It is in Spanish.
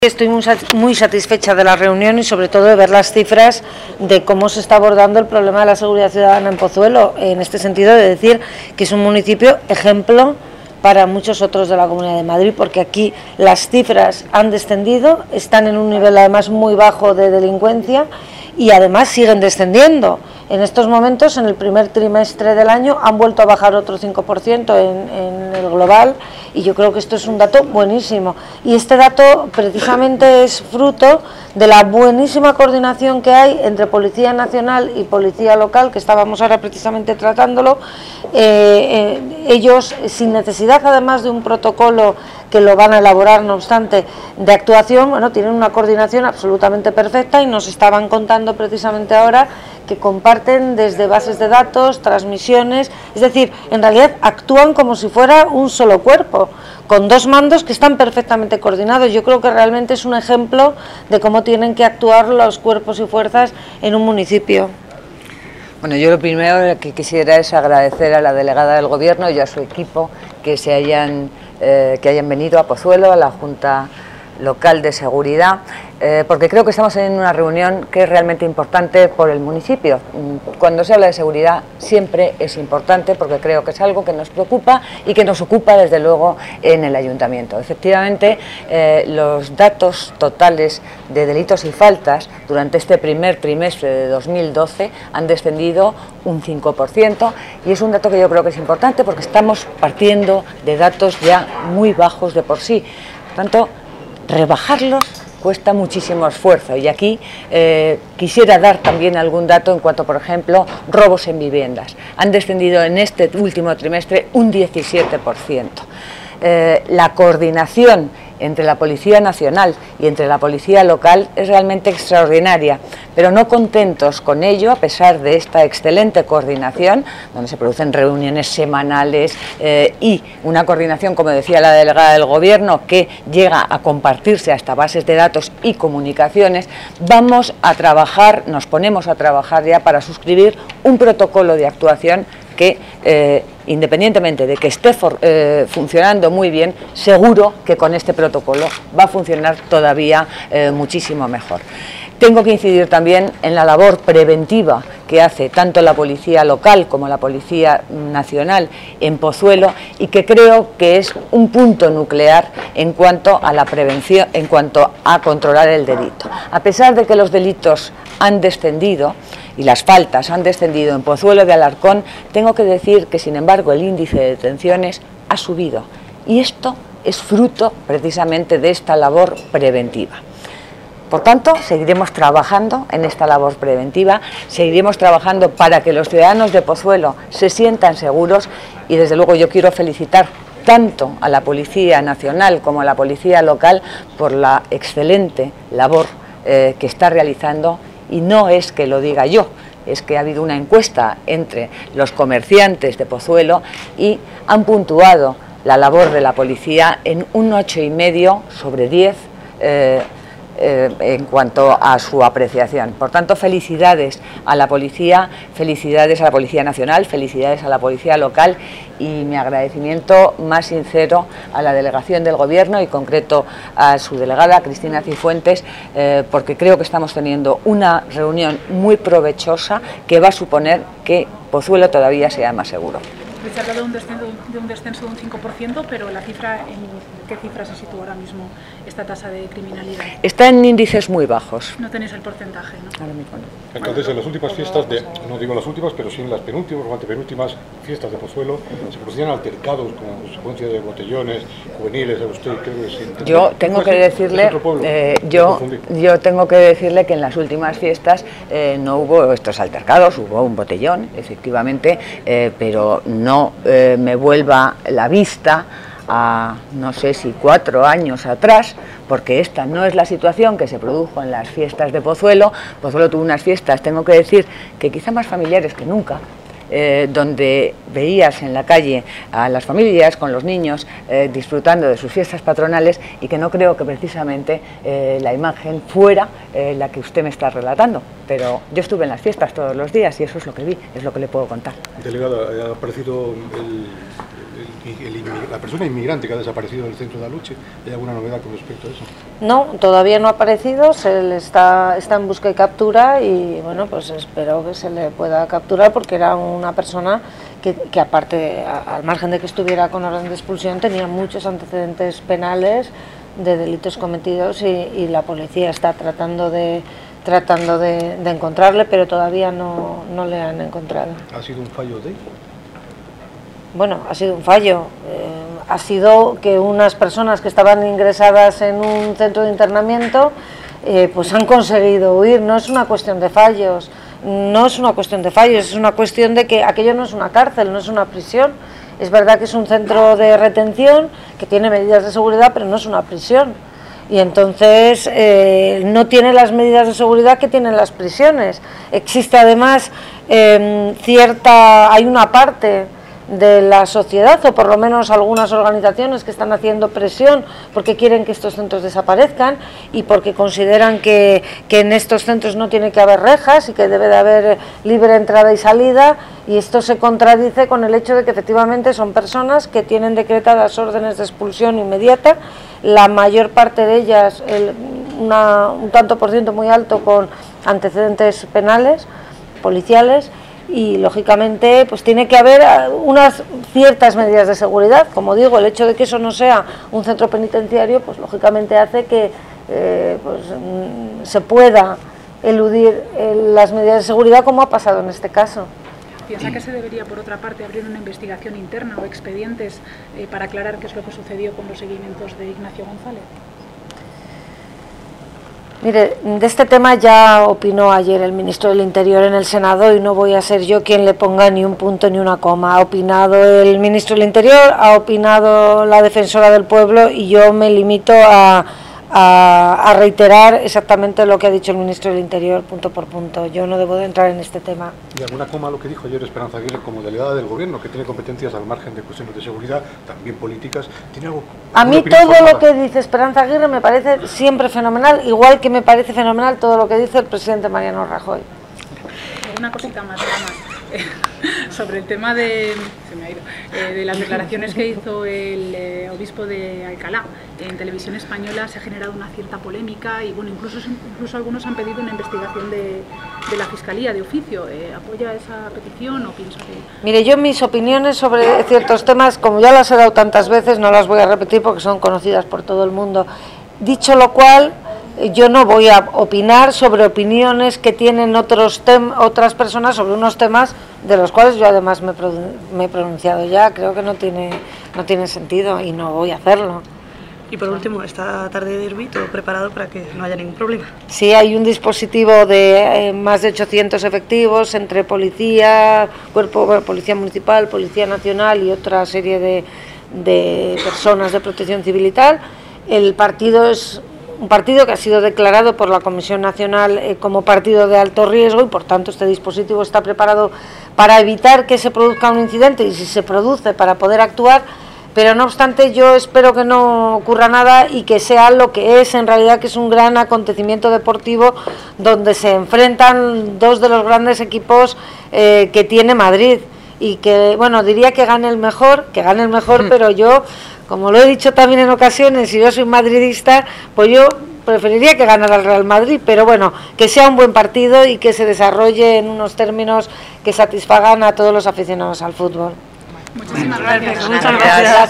Estoy muy satisfecha de la reunión y sobre todo de ver las cifras de cómo se está abordando el problema de la seguridad ciudadana en Pozuelo, en este sentido de decir que es un municipio ejemplo para muchos otros de la Comunidad de Madrid, porque aquí las cifras han descendido, están en un nivel además muy bajo de delincuencia y además siguen descendiendo. En estos momentos, en el primer trimestre del año, han vuelto a bajar otro 5% en el global, y yo creo que esto es un dato buenísimo. Y este dato precisamente es fruto de la buenísima coordinación que hay entre Policía Nacional y Policía Local, que estábamos ahora precisamente tratándolo. Ellos, sin necesidad además de un protocolo que lo van a elaborar, no obstante, de actuación, bueno, tienen una coordinación absolutamente perfecta, y nos estaban contando precisamente ahora que comparten desde bases de datos, transmisiones, es decir, en realidad actúan como si fuera un solo cuerpo, con dos mandos que están perfectamente coordinados. Yo creo que realmente es un ejemplo de cómo tienen que actuar los cuerpos y fuerzas en un municipio. Bueno, yo lo primero que quisiera es agradecer a la delegada del Gobierno y a su equipo que hayan venido a Pozuelo, a la Junta Local de Seguridad, porque creo que estamos en una reunión que es realmente importante por el municipio. Cuando se habla de seguridad siempre es importante, porque creo que es algo que nos preocupa y que nos ocupa desde luego en el ayuntamiento. Efectivamente, los datos totales de delitos y faltas durante este primer trimestre de 2012 han descendido un 5%, y es un dato que yo creo que es importante porque estamos partiendo de datos ya muy bajos de por sí. Por tanto, rebajarlos cuesta muchísimo esfuerzo, y aquí quisiera dar también algún dato en cuanto, por ejemplo, robos en viviendas. Han descendido en este último trimestre un 17%. La coordinación entre la Policía Nacional y entre la Policía Local es realmente extraordinaria, pero no contentos con ello, a pesar de esta excelente coordinación, donde se producen reuniones semanales y una coordinación, como decía la delegada del Gobierno, que llega a compartirse hasta bases de datos y comunicaciones, vamos a trabajar, nos ponemos a trabajar ya para suscribir un protocolo de actuación que, independientemente de que esté funcionando muy bien, seguro que con este protocolo va a funcionar todavía muchísimo mejor. Tengo que incidir también en la labor preventiva que hace tanto la Policía Local como la Policía Nacional en Pozuelo, y que creo que es un punto nuclear en cuanto a la prevención, en cuanto a controlar el delito. A pesar de que los delitos han descendido y las faltas han descendido en Pozuelo de Alarcón, tengo que decir que, sin embargo, el índice de detenciones ha subido, y esto es fruto precisamente de esta labor preventiva. Por tanto, seguiremos trabajando en esta labor preventiva, seguiremos trabajando para que los ciudadanos de Pozuelo se sientan seguros, y desde luego yo quiero felicitar tanto a la Policía Nacional como a la Policía Local por la excelente labor que está realizando. Y no es que lo diga yo, es que ha habido una encuesta entre los comerciantes de Pozuelo y han puntuado la labor de la policía en un 8,5 sobre 10 en cuanto a su apreciación. Por tanto, felicidades a la Policía Nacional, felicidades a la Policía Local, y mi agradecimiento más sincero a la delegación del Gobierno y en concreto a su delegada Cristina Cifuentes, porque creo que estamos teniendo una reunión muy provechosa que va a suponer que Pozuelo todavía sea más seguro. Se habla de un descenso de un 5%, pero la cifra, ¿en qué cifra se sitúa ahora mismo esta tasa de criminalidad? Está en índices muy bajos. No tenéis el porcentaje, ¿no? Ahora mismo no. Entonces, en las últimas fiestas, no digo las últimas, pero sí en las penúltimas o antepenúltimas fiestas de Pozuelo, se producían altercados con consecuencia de botellones juveniles. Usted creo que sí. Yo tengo que decirle, yo tengo que decirle que en las últimas fiestas no hubo estos altercados, hubo un botellón, efectivamente, pero no me vuelva la vista a, no sé si 4 años atrás, porque esta no es la situación que se produjo en las fiestas de Pozuelo. Pozuelo tuvo unas fiestas, tengo que decir, que quizá más familiares que nunca, donde veías en la calle a las familias con los niños disfrutando de sus fiestas patronales, y que no creo que precisamente la imagen fuera la que usted me está relatando. Pero yo estuve en las fiestas todos los días y eso es lo que vi, es lo que le puedo contar. Delegada, ha aparecido la persona inmigrante que ha desaparecido del centro de Aluche? ¿Hay alguna novedad con respecto a eso? No, todavía no ha aparecido, está en busca y captura y bueno, pues espero que se le pueda capturar porque era una persona que aparte, al margen de que estuviera con orden de expulsión, tenía muchos antecedentes penales de delitos cometidos y la policía está tratando de encontrarle, pero todavía no le han encontrado. ¿Ha sido un fallo de...? Bueno, ha sido un fallo. Ha sido que unas personas que estaban ingresadas en un centro de internamiento pues han conseguido huir. No es una cuestión de fallos, es una cuestión de que aquello no es una cárcel, no es una prisión. Es verdad que es un centro de retención que tiene medidas de seguridad, pero no es una prisión. Y entonces no tiene las medidas de seguridad que tienen las prisiones. Existe además hay una parte de la sociedad, o por lo menos algunas organizaciones que están haciendo presión porque quieren que estos centros desaparezcan y porque consideran que en estos centros no tiene que haber rejas y que debe de haber libre entrada y salida, y esto se contradice con el hecho de que efectivamente son personas que tienen decretadas órdenes de expulsión inmediata, la mayor parte de ellas, un tanto por ciento muy alto, con antecedentes penales, policiales, y lógicamente pues tiene que haber unas ciertas medidas de seguridad. Como digo, el hecho de que eso no sea un centro penitenciario pues lógicamente hace que se pueda eludir las medidas de seguridad, como ha pasado en este caso. ¿Piensa que se debería, por otra parte, abrir una investigación interna o expedientes para aclarar qué es lo que sucedió con los seguimientos de Ignacio González? Mire, de este tema ya opinó ayer el ministro del Interior en el Senado y no voy a ser yo quien le ponga ni un punto ni una coma. Ha opinado el ministro del Interior, ha opinado la defensora del pueblo y yo me limito a reiterar exactamente lo que ha dicho el ministro del Interior, punto por punto. Yo no debo de entrar en este tema. ¿Y alguna coma a lo que dijo ayer Esperanza Aguirre como delegada del Gobierno, que tiene competencias al margen de cuestiones de seguridad, también políticas? ¿Tiene algo? A mí todo lo que dice Esperanza Aguirre me parece siempre fenomenal, igual que me parece fenomenal todo lo que dice el presidente Mariano Rajoy. Una cosita más, nada más. Sobre el tema de las declaraciones que hizo el obispo de Alcalá en Televisión Española, se ha generado una cierta polémica y bueno, incluso algunos han pedido una investigación de la Fiscalía de oficio. ¿Apoya esa petición o piensa que...? Mire, yo mis opiniones sobre ciertos temas, como ya las he dado tantas veces, no las voy a repetir porque son conocidas por todo el mundo. Dicho lo cual, yo no voy a opinar sobre opiniones que tienen otras personas sobre unos temas de los cuales yo además me he pronunciado ya. Creo que no tiene sentido y no voy a hacerlo. Y por último, esta tarde de derbi, todo preparado para que no haya ningún problema. Sí, hay un dispositivo de más de 800 efectivos entre policía, policía municipal, policía nacional y otra serie de personas de protección civil y tal. El partido es un partido que ha sido declarado por la Comisión Nacional como partido de alto riesgo y por tanto este dispositivo está preparado para evitar que se produzca un incidente y si se produce para poder actuar, pero no obstante yo espero que no ocurra nada y que sea lo que es en realidad, que es un gran acontecimiento deportivo donde se enfrentan dos de los grandes equipos que tiene Madrid y que, bueno, diría que gane el mejor, pero yo, como lo he dicho también en ocasiones, si yo soy madridista, pues yo preferiría que ganara el Real Madrid, pero bueno, que sea un buen partido y que se desarrolle en unos términos que satisfagan a todos los aficionados al fútbol. Muchísimas gracias. Muchas gracias.